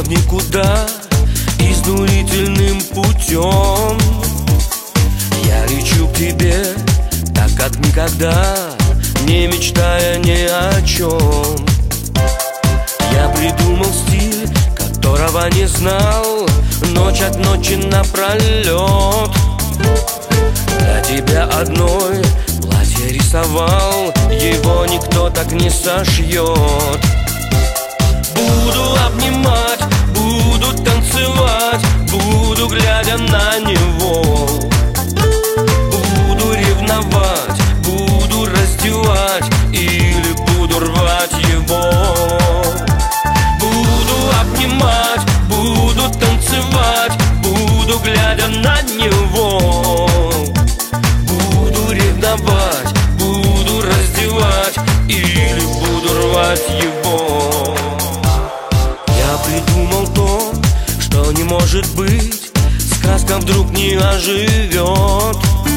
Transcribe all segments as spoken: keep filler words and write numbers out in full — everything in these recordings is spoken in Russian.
в никуда изнурительным путем. Я лечу к тебе так, как никогда, не мечтая ни о чем. Я придумал стиль, которого не знал, ночь от ночи напролет. Для тебя одной платье рисовал, его никто так не сошьет. Буду обнимать, буду танцевать, буду глядя на него. Буду ревновать, буду раздевать или буду рвать его. Буду обнимать, буду танцевать, буду глядя на него. Буду ревновать, буду раздевать или буду рвать его. Я придумал то, что не может быть, сказка вдруг не оживет.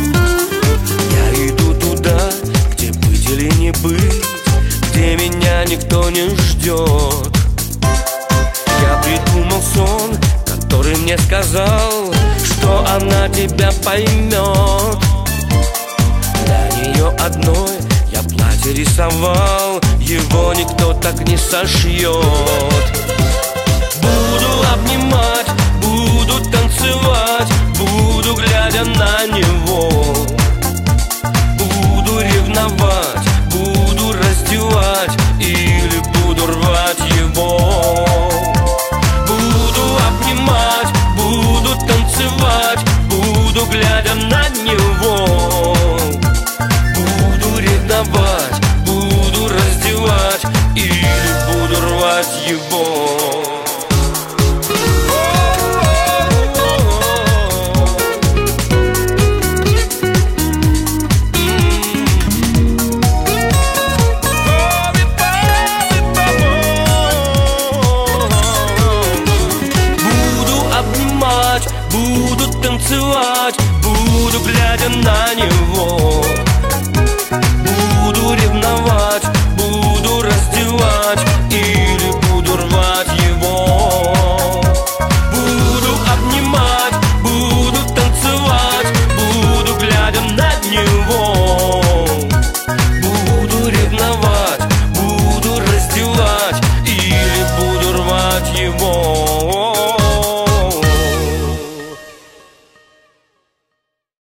Я иду туда, где быть или не быть, где меня никто не ждет. Я придумал сон, который мне сказал, что она тебя поймет. Для нее одной я платье рисовал, его никто так не сошьет. Буду обнимать, буду танцевать, буду глядя на него. Буду ревновать, буду раздевать или буду рвать его. Буду обнимать, буду танцевать, буду глядя на него. Буду ревновать, буду раздевать или буду рвать его.